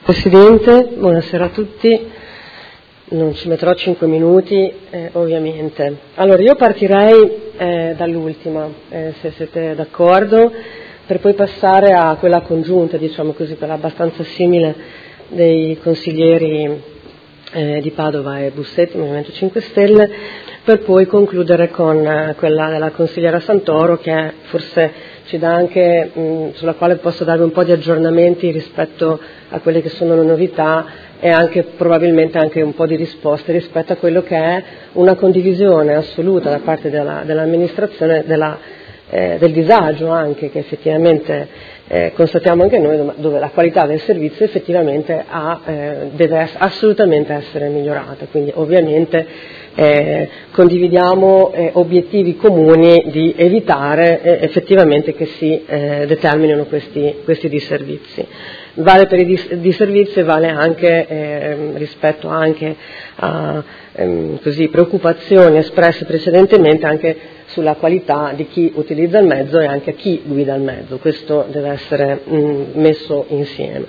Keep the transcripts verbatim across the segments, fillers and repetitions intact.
Presidente, buonasera a tutti. Non ci metterò cinque minuti, eh, ovviamente. Allora, io partirei eh, dall'ultima, eh, se siete d'accordo, per poi passare a quella congiunta, diciamo così, quella abbastanza simile dei consiglieri eh, di Padova e Bussetti, Movimento cinque Stelle, per poi concludere con eh, quella della consigliera Santoro, che forse ci dà anche, mh, sulla quale posso darvi un po' di aggiornamenti rispetto a quelle che sono le novità e anche probabilmente anche un po' di risposte rispetto a quello che è una condivisione assoluta da parte della, dell'amministrazione della, eh, del disagio anche che effettivamente eh, constatiamo anche noi, dove la qualità del servizio effettivamente ha, eh, deve assolutamente essere migliorata, quindi ovviamente Eh, condividiamo eh, obiettivi comuni di evitare eh, effettivamente che si eh, determinino questi, questi disservizi. Vale per i dis- disservizi e vale anche eh, rispetto anche a ehm, così, preoccupazioni espresse precedentemente anche sulla qualità di chi utilizza il mezzo e anche a chi guida il mezzo. Questo deve essere mh, messo insieme.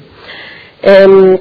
Ehm,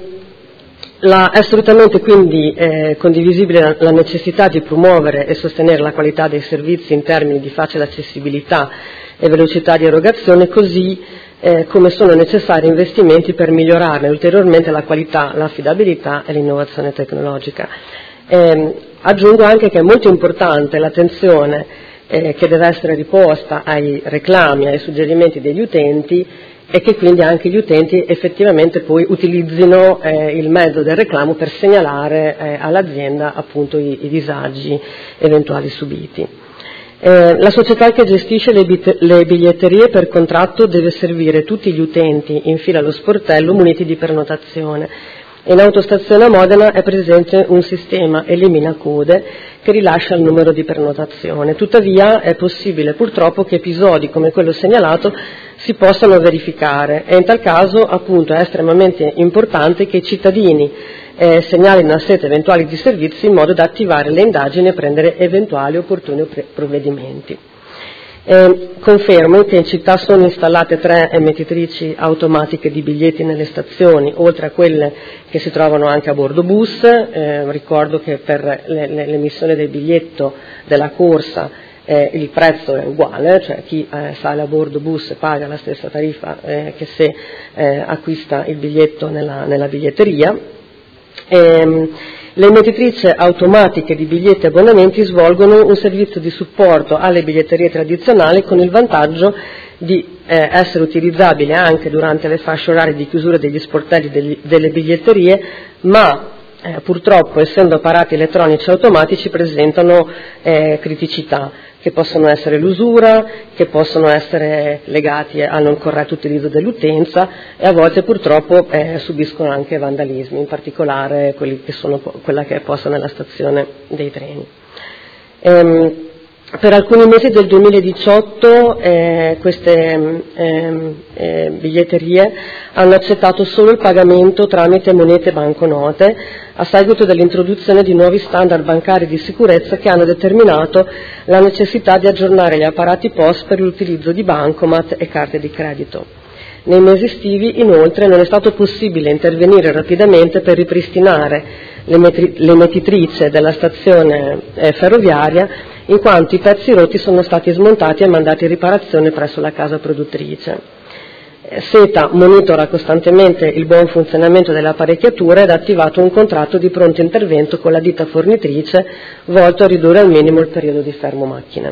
La, è assolutamente quindi eh, condivisibile la, la necessità di promuovere e sostenere la qualità dei servizi in termini di facile accessibilità e velocità di erogazione, così eh, come sono necessari investimenti per migliorarne ulteriormente la qualità, l'affidabilità e l'innovazione tecnologica. Eh, aggiungo anche che è molto importante l'attenzione eh, che deve essere riposta ai reclami, ai suggerimenti degli utenti, e che quindi anche gli utenti effettivamente poi utilizzino eh, il mezzo del reclamo per segnalare eh, all'azienda appunto i, i disagi eventuali subiti. Eh, la società che gestisce le, bit- le biglietterie per contratto deve servire tutti gli utenti in fila allo sportello muniti di prenotazione. In autostazione a Modena è presente un sistema elimina code che rilascia il numero di prenotazione. Tuttavia è possibile purtroppo che episodi come quello segnalato si possano verificare e in tal caso appunto è estremamente importante che i cittadini eh, segnalino a sete eventuali disservizi in modo da attivare le indagini e prendere eventuali opportuni pre- provvedimenti. Eh, confermo che in città sono installate tre emettitrici automatiche di biglietti nelle stazioni, oltre a quelle che si trovano anche a bordo bus. Eh, ricordo che per le, le, l'emissione del biglietto della corsa eh, il prezzo è uguale, cioè chi eh, sale a bordo bus paga la stessa tariffa eh, che se eh, acquista il biglietto nella, nella biglietteria. Eh, Le emettitrici automatiche di biglietti e abbonamenti svolgono un servizio di supporto alle biglietterie tradizionali con il vantaggio di eh, essere utilizzabile anche durante le fasce orarie di chiusura degli sportelli degli, delle biglietterie, ma eh, purtroppo essendo apparati elettronici automatici presentano eh, criticità che possono essere l'usura, che possono essere legati al non corretto utilizzo dell'utenza e a volte purtroppo eh, subiscono anche vandalismi, in particolare quelli che sono quella che è posta nella stazione dei treni. Ehm, per alcuni mesi del duemiladiciotto eh, queste eh, eh, biglietterie hanno accettato solo il pagamento tramite monete banconote a seguito dell'introduzione di nuovi standard bancari di sicurezza che hanno determinato la necessità di aggiornare gli apparati P O S per l'utilizzo di bancomat e carte di credito. Nei mesi estivi, inoltre, non è stato possibile intervenire rapidamente per ripristinare l'emettitrice della stazione eh, ferroviaria, in quanto i pezzi rotti sono stati smontati e mandati in riparazione presso la casa produttrice. SETA monitora costantemente il buon funzionamento delle apparecchiature ed ha attivato un contratto di pronto intervento con la ditta fornitrice volto a ridurre al minimo il periodo di fermo macchine.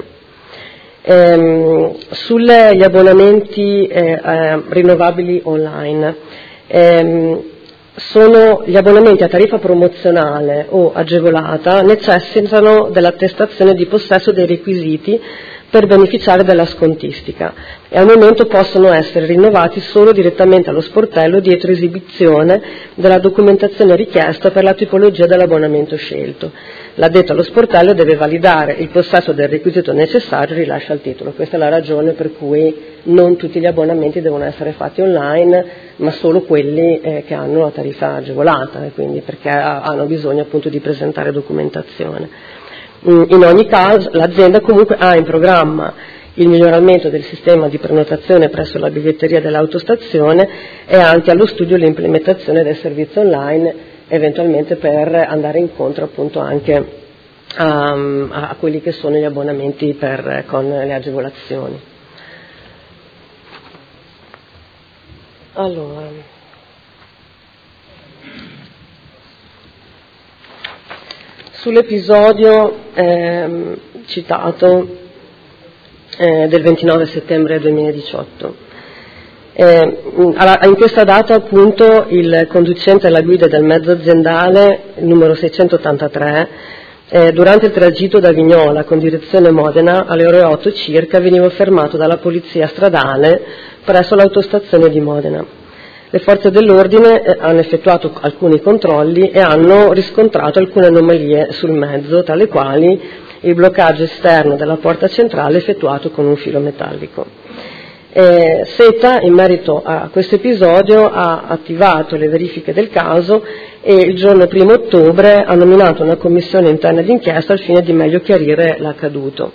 Ehm, sugli abbonamenti eh, eh, rinnovabili online, ehm, sono gli abbonamenti a tariffa promozionale o agevolata necessitano dell'attestazione di possesso dei requisiti per beneficiare della scontistica e al momento possono essere rinnovati solo direttamente allo sportello dietro esibizione della documentazione richiesta per la tipologia dell'abbonamento scelto. L'addetto allo sportello deve validare il possesso del requisito necessario e rilascia il titolo. Questa è la ragione per cui non tutti gli abbonamenti devono essere fatti online, ma solo quelli eh, che hanno la tariffa agevolata, e quindi perché hanno bisogno appunto di presentare documentazione. In ogni caso l'azienda comunque ha in programma il miglioramento del sistema di prenotazione presso la biglietteria dell'autostazione e anche allo studio l'implementazione del servizio online, eventualmente per andare incontro appunto anche a, a quelli che sono gli abbonamenti per, con le agevolazioni. Allora, sull'episodio ehm, citato eh, del ventinove settembre duemiladiciotto. Eh, in questa data appunto il conducente alla guida del mezzo aziendale numero seicentottantatré eh, durante il tragitto da Vignola con direzione Modena alle ore otto circa veniva fermato dalla polizia stradale presso l'autostazione di Modena. Le forze dell'ordine eh, hanno effettuato alcuni controlli e hanno riscontrato alcune anomalie sul mezzo, tra le quali il bloccaggio esterno della porta centrale effettuato con un filo metallico. Eh, SETA, in merito a questo episodio, ha attivato le verifiche del caso e il giorno primo ottobre ha nominato una commissione interna d'inchiesta al fine di meglio chiarire l'accaduto.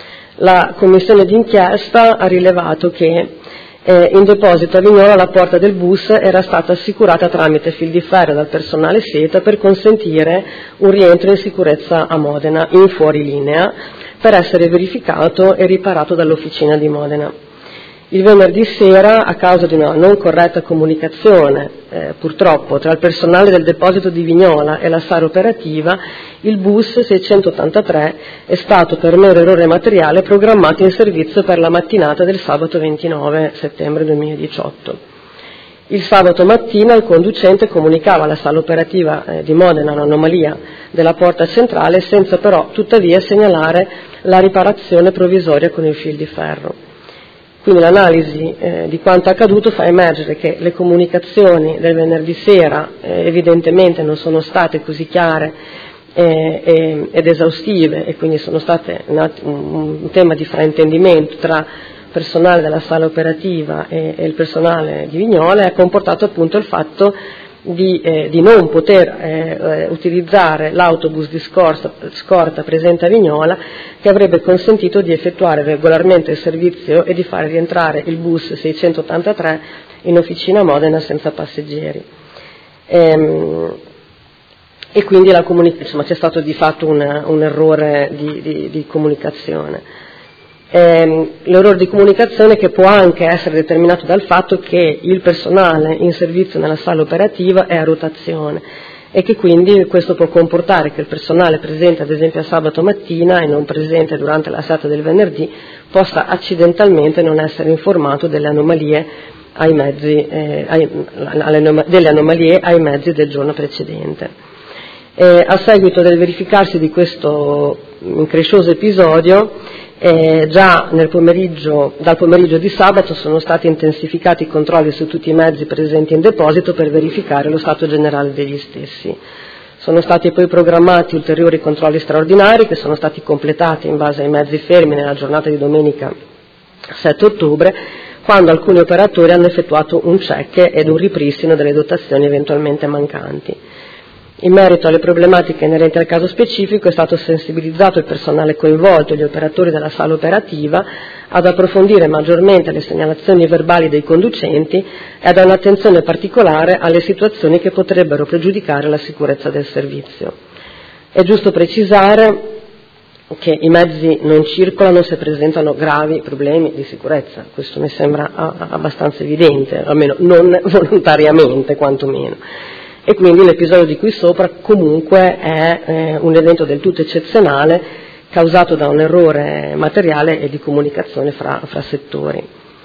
La commissione d'inchiesta ha rilevato che eh, in deposito a Vignola la porta del bus era stata assicurata tramite fil di ferro dal personale SETA per consentire un rientro in sicurezza a Modena in fuorilinea per essere verificato e riparato dall'officina di Modena. Il venerdì sera, a causa di una non corretta comunicazione, eh, purtroppo, tra il personale del deposito di Vignola e la S A R operativa, il bus seicentottantatré è stato, per mero errore materiale, programmato in servizio per la mattinata del sabato ventinove settembre duemiladiciotto. Il sabato mattina il conducente comunicava alla sala operativa eh, di Modena un'anomalia della porta centrale, senza però tuttavia segnalare la riparazione provvisoria con il fil di ferro. Quindi l'analisi eh, di quanto accaduto fa emergere che le comunicazioni del venerdì sera eh, evidentemente non sono state così chiare eh, eh, ed esaustive, e quindi sono state un, un tema di fraintendimento tra personale della sala operativa e, e il personale di Vignola, e ha comportato appunto il fatto di, eh, di non poter eh, utilizzare l'autobus di scorta, scorta presente a Vignola, che avrebbe consentito di effettuare regolarmente il servizio e di fare rientrare il bus seicentottantatré in officina Modena senza passeggeri. Ehm, e quindi la comunica- insomma, c'è stato di fatto un, un errore di, di, di comunicazione. Eh, l'errore di comunicazione che può anche essere determinato dal fatto che il personale in servizio nella sala operativa è a rotazione e che quindi questo può comportare che il personale presente ad esempio a sabato mattina e non presente durante la serata del venerdì possa accidentalmente non essere informato delle anomalie ai mezzi, eh, ai, alle, delle anomalie ai mezzi del giorno precedente. Eh, a seguito del verificarsi di questo increscioso episodio, Eh, già nel pomeriggio, dal pomeriggio di sabato sono stati intensificati i controlli su tutti i mezzi presenti in deposito per verificare lo stato generale degli stessi. Sono stati poi programmati ulteriori controlli straordinari che sono stati completati in base ai mezzi fermi nella giornata di domenica sette ottobre, quando alcuni operatori hanno effettuato un check ed un ripristino delle dotazioni eventualmente mancanti. In merito alle problematiche inerenti al caso specifico è stato sensibilizzato il personale coinvolto e gli operatori della sala operativa ad approfondire maggiormente le segnalazioni verbali dei conducenti e a dare un'attenzione particolare alle situazioni che potrebbero pregiudicare la sicurezza del servizio. È giusto precisare che i mezzi non circolano se presentano gravi problemi di sicurezza, questo mi sembra abbastanza evidente, almeno non volontariamente quantomeno. E quindi l'episodio di qui sopra comunque è eh, un evento del tutto eccezionale causato da un errore materiale e di comunicazione fra, fra settori.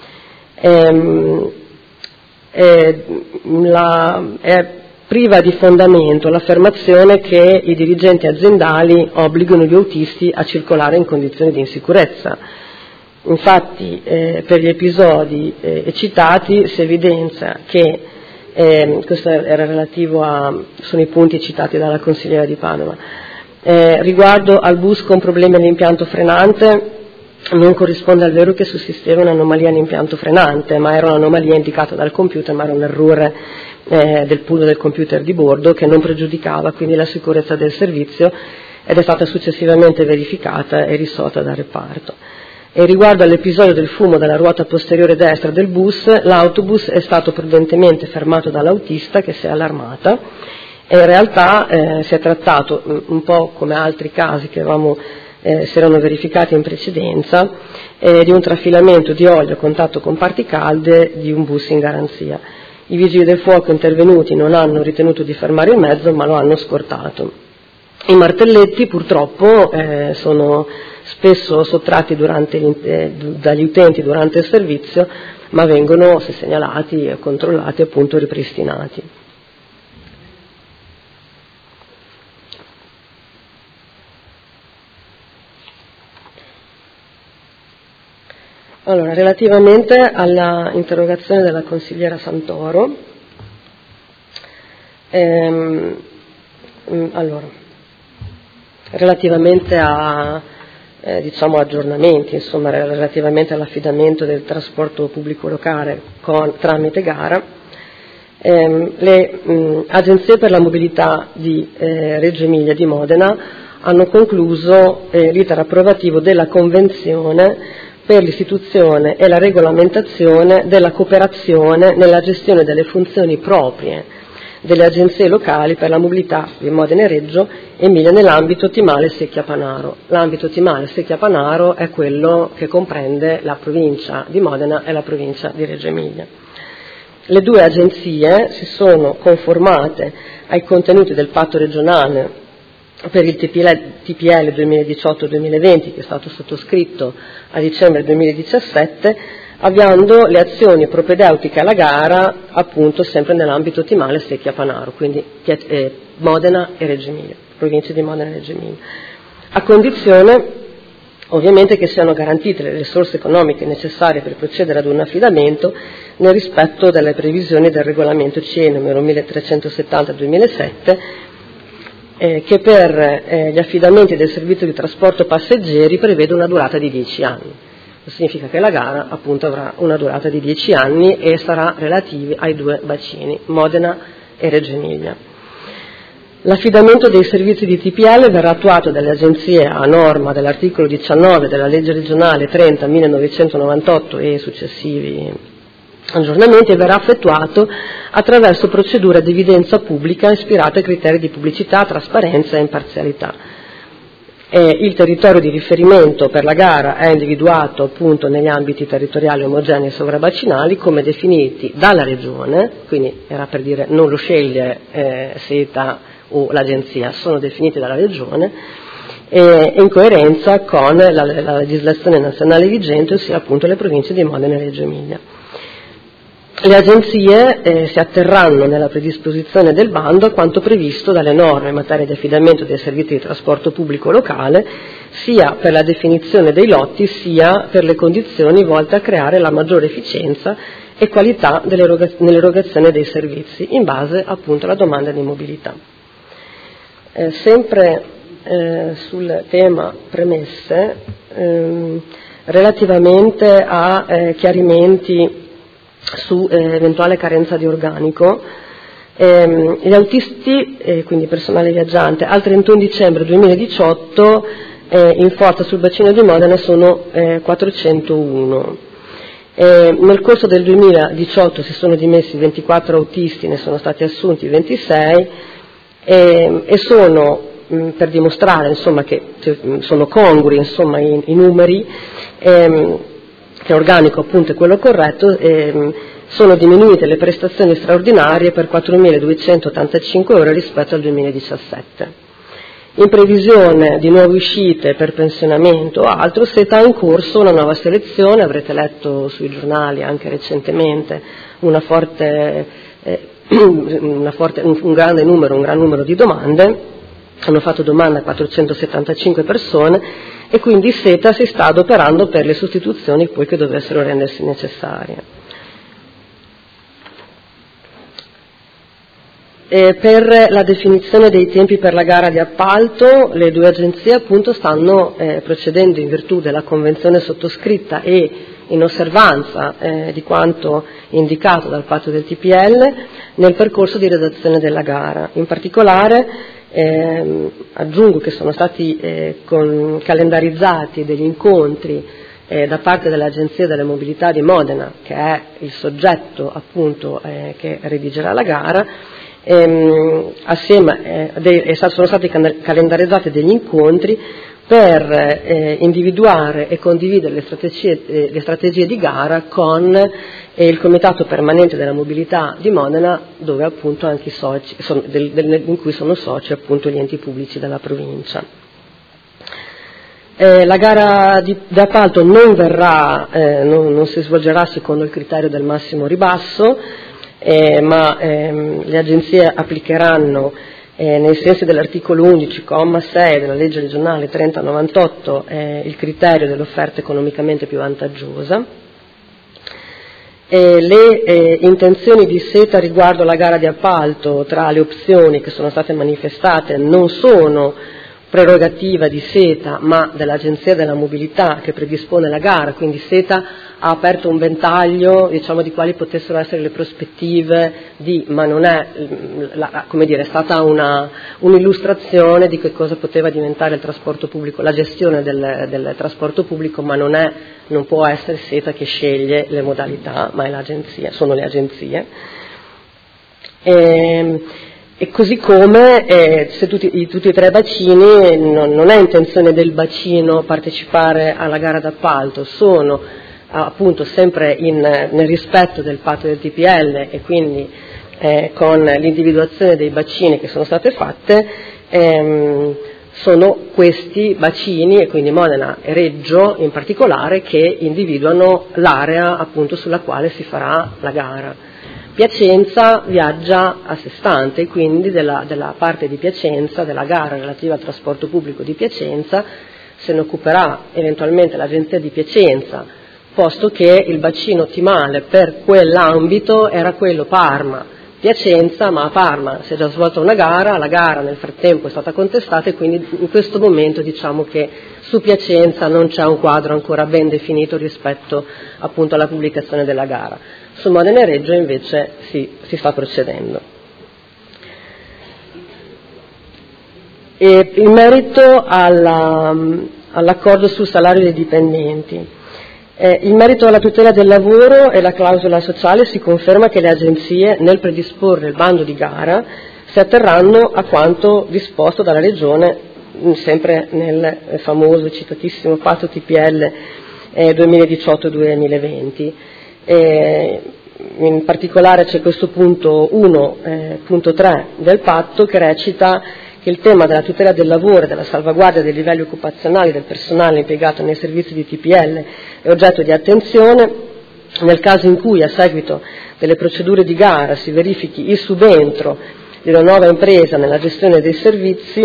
Ehm, eh, la, è priva di fondamento l'affermazione che i dirigenti aziendali obbligano gli autisti a circolare in condizioni di insicurezza. Infatti eh, per gli episodi eh, citati si evidenzia che Eh, questo era relativo a, sono i punti citati dalla consigliera di Padova. Eh, riguardo al bus con problemi all'impianto frenante, non corrisponde al vero che sussisteva un'anomalia all'impianto frenante, ma era un'anomalia indicata dal computer, ma era un errore eh, del pool del computer di bordo che non pregiudicava quindi la sicurezza del servizio ed è stata successivamente verificata e risolta dal reparto. E riguardo all'episodio del fumo dalla ruota posteriore destra del bus, l'autobus è stato prudentemente fermato dall'autista che si è allarmata e in realtà eh, si è trattato, un po' come altri casi che avevamo, eh, si erano verificati in precedenza, eh, di un trafilamento di olio a contatto con parti calde di un bus in garanzia. I vigili del fuoco intervenuti non hanno ritenuto di fermare il mezzo, ma lo hanno scortato. I martelletti purtroppo eh, sono spesso sottratti durante, eh, dagli utenti durante il servizio, ma vengono, se segnalati e controllati, appunto ripristinati. Allora, relativamente alla interrogazione della consigliera Santoro, ehm, allora, relativamente a eh, diciamo aggiornamenti, insomma, relativamente all'affidamento del trasporto pubblico locale con, tramite gara, ehm, le mh, agenzie per la mobilità di eh, Reggio Emilia e di Modena hanno concluso eh, l'iter approvativo della convenzione per l'istituzione e la regolamentazione della cooperazione nella gestione delle funzioni proprie delle agenzie locali per la mobilità di Modena e Reggio Emilia nell'ambito ottimale Secchia-Panaro. L'ambito ottimale Secchia-Panaro è quello che comprende la provincia di Modena e la provincia di Reggio Emilia. Le due agenzie si sono conformate ai contenuti del patto regionale per il T P L duemiladiciotto duemilaventi, che è stato sottoscritto a dicembre duemiladiciassette, avviando le azioni propedeutiche alla gara appunto sempre nell'ambito ottimale Secchia-Panaro, quindi eh, Modena e Reggio Emilia, province di Modena e Reggio Emilia, a condizione ovviamente che siano garantite le risorse economiche necessarie per procedere ad un affidamento nel rispetto delle previsioni del regolamento C E numero milletrecentosettanta duemilasette, Eh, che per eh, gli affidamenti del servizio di trasporto passeggeri prevede una durata di dieci anni. Questo significa che la gara appunto avrà una durata di dieci anni e sarà relativa ai due bacini, Modena e Reggio Emilia. L'affidamento dei servizi di T P L verrà attuato dalle agenzie a norma dell'articolo diciannove della legge regionale trenta millenovecentonovantotto e successivi aggiornamenti e verrà effettuato attraverso procedure ad evidenza pubblica ispirate a criteri di pubblicità, trasparenza e imparzialità. E il territorio di riferimento per la gara è individuato appunto negli ambiti territoriali omogenei e sovrabacinali come definiti dalla Regione, quindi era per dire non lo sceglie eh, SETA o l'Agenzia, sono definiti dalla Regione, e in coerenza con la, la legislazione nazionale vigente, ossia appunto le province di Modena e Reggio Emilia. Le agenzie eh, si atterranno nella predisposizione del bando a quanto previsto dalle norme in materia di affidamento dei servizi di trasporto pubblico locale, sia per la definizione dei lotti, sia per le condizioni volte a creare la maggiore efficienza e qualità nell'erogazione dei servizi, in base appunto alla domanda di mobilità. Eh, sempre eh, sul tema premesse, ehm, relativamente a eh, chiarimenti su eh, eventuale carenza di organico, ehm, gli autisti, eh, quindi personale viaggiante, al trentuno dicembre duemiladiciotto eh, in forza sul bacino di Modena sono eh, quattrocentouno. Eh, nel corso del duemiladiciotto si sono dimessi ventiquattro autisti, ne sono stati assunti ventisei eh, e sono, mh, per dimostrare insomma, che cioè, sono congrui insomma, i, i numeri, ehm, che organico appunto è quello corretto, ehm, sono diminuite le prestazioni straordinarie per quattromiladuecentottantacinque ore rispetto al duemiladiciassette. In previsione di nuove uscite per pensionamento o altro, SETA ha in corso una nuova selezione, avrete letto sui giornali anche recentemente una forte, eh, una forte, un, un grande numero, un gran numero di domande. Hanno fatto domanda a quattrocentosettantacinque persone e quindi SETA si sta adoperando per le sostituzioni poi che dovessero rendersi necessarie. E per la definizione dei tempi per la gara di appalto, le due agenzie appunto stanno eh, procedendo in virtù della convenzione sottoscritta e in osservanza eh, di quanto indicato dal patto del T P L nel percorso di redazione della gara. In particolare Eh, aggiungo che sono stati eh, con, calendarizzati degli incontri eh, da parte dell'Agenzia delle Mobilità di Modena, che è il soggetto appunto eh, che redigerà la gara, ehm, assieme eh, dei, sono stati calendarizzati degli incontri per eh, individuare e condividere le strategie, eh, le strategie di gara con eh, il Comitato Permanente della Mobilità di Modena, dove appunto anche i soci, sono, del, del, in cui sono soci appunto gli enti pubblici della provincia. Eh, la gara di, di appalto non verrà, eh, non, non si svolgerà secondo il criterio del massimo ribasso, eh, ma ehm, le agenzie applicheranno Eh, nei sensi dell'articolo undici, comma sei della legge regionale trenta novantotto, eh, il criterio dell'offerta economicamente più vantaggiosa. Eh, le eh, intenzioni di SETA riguardo la gara di appalto, tra le opzioni che sono state manifestate, non sono prerogativa di SETA ma dell'Agenzia della Mobilità che predispone la gara, quindi SETA ha aperto un ventaglio, diciamo, di quali potessero essere le prospettive di, ma non è, la, come dire, è stata una, un'illustrazione di che cosa poteva diventare il trasporto pubblico, la gestione del, del trasporto pubblico, ma non è, non può essere SETA che sceglie le modalità, ma è l'agenzia, sono le agenzie. E, E così come eh, se tutti, i, tutti e tre i bacini, non, non è intenzione del bacino partecipare alla gara d'appalto, sono appunto sempre in, nel rispetto del patto del T P L e quindi eh, con l'individuazione dei bacini che sono state fatte, ehm, sono questi bacini, e quindi Modena e Reggio in particolare, che individuano l'area appunto sulla quale si farà la gara. Piacenza viaggia a sé stante, quindi della, della parte di Piacenza, della gara relativa al trasporto pubblico di Piacenza, se ne occuperà eventualmente l'Agenzia di Piacenza, posto che il bacino ottimale per quell'ambito era quello Parma-Piacenza, ma a Parma si è già svolta una gara, la gara nel frattempo è stata contestata e quindi in questo momento diciamo che su Piacenza non c'è un quadro ancora ben definito rispetto appunto alla pubblicazione della gara. Su Modena e Reggio invece si, si sta procedendo. E in merito alla, all'accordo sul salario dei dipendenti, eh, in merito alla tutela del lavoro e la clausola sociale si conferma che le agenzie nel predisporre il bando di gara si atterranno a quanto disposto dalla Regione, sempre nel famoso citatissimo patto T P L eh, duemiladiciotto duemilaventi. Eh, in particolare c'è questo punto uno punto tre del patto che recita che il tema della tutela del lavoro e della salvaguardia dei livelli occupazionali del personale impiegato nei servizi di T P L è oggetto di attenzione nel caso in cui a seguito delle procedure di gara si verifichi il subentro di una nuova impresa nella gestione dei servizi,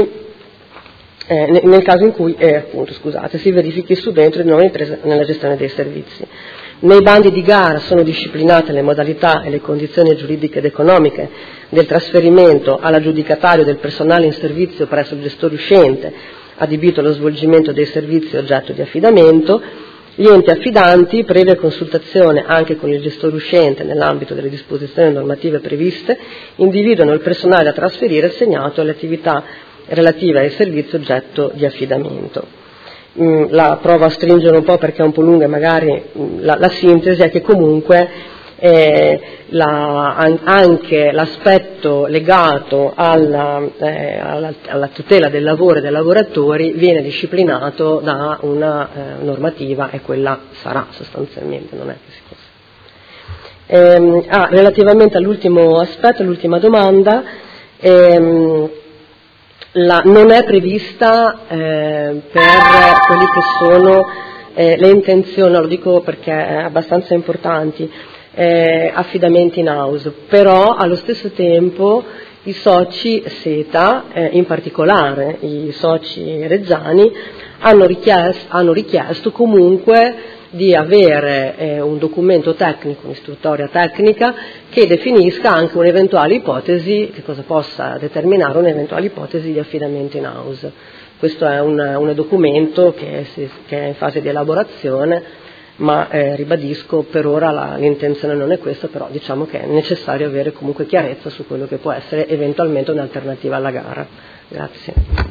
eh, nel caso in cui eh, appunto, scusate, si verifichi il subentro di una nuova impresa nella gestione dei servizi. Nei bandi di gara sono disciplinate le modalità e le condizioni giuridiche ed economiche del trasferimento all'aggiudicatario del personale in servizio presso il gestore uscente adibito allo svolgimento dei servizi oggetto di affidamento. Gli enti affidanti, previa consultazione anche con il gestore uscente nell'ambito delle disposizioni normative previste, individuano il personale da trasferire assegnato alle attività relative ai servizi oggetto di affidamento. La provo a stringere un po' perché è un po' lunga e magari la, la sintesi è che comunque eh, la, anche l'aspetto legato alla, eh, alla, alla tutela del lavoro e dei lavoratori viene disciplinato da una eh, normativa e quella sarà sostanzialmente, non è che si possa. Eh, ah, relativamente all'ultimo aspetto, l'ultima domanda, ehm, La, non è prevista eh, per quelli che sono eh, le intenzioni, lo dico perché è abbastanza importanti, eh, affidamenti in house, però allo stesso tempo i soci SETA, eh, in particolare i soci reggiani, hanno richiesto, hanno richiesto comunque di avere eh, un documento tecnico, un'istruttoria tecnica che definisca anche un'eventuale ipotesi, che cosa possa determinare un'eventuale ipotesi di affidamento in house. Questo è un, un documento che, si, che è in fase di elaborazione, ma eh, ribadisco per ora la, l'intenzione non è questa, però diciamo che è necessario avere comunque chiarezza su quello che può essere eventualmente un'alternativa alla gara. Grazie.